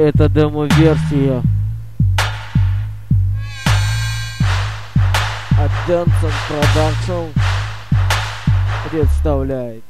Это демо-версия от Dance Production представляет.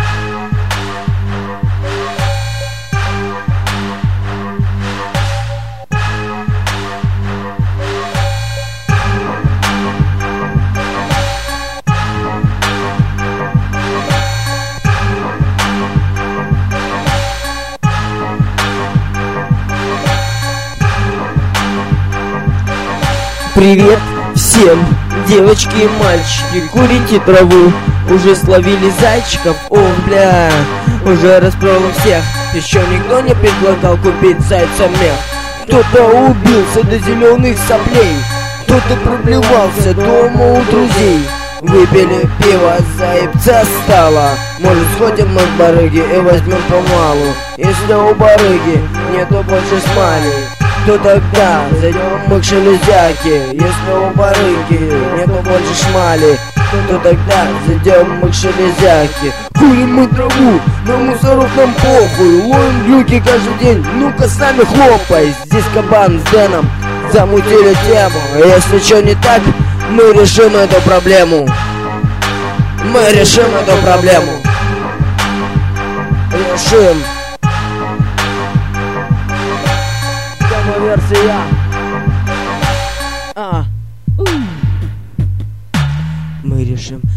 Привет всем, девочки и мальчики, курите траву, уже словили зайчиков, о, бля, уже распродал всех, еще никто не предлагал купить зайца мех. Кто-то убился до зеленых соплей, кто-то проблевался дома у друзей. Выпили пиво, заебца стало, может сходим мы в барыги и возьмем помалу. Если у барыги нету больше смали, то тогда зайдем мы к шелезяке. Если у барыги нету больше шмали, то тогда зайдем мы к шелезяке. Курим мы траву, на мусоров нам похуй, ловим глюки каждый день, ну-ка с нами хлопай. Здесь Кабан с Дэном замутили тему, если что не так, мы решим эту проблему. Мы решим эту проблему. Решим. Демо-версия. Мы решим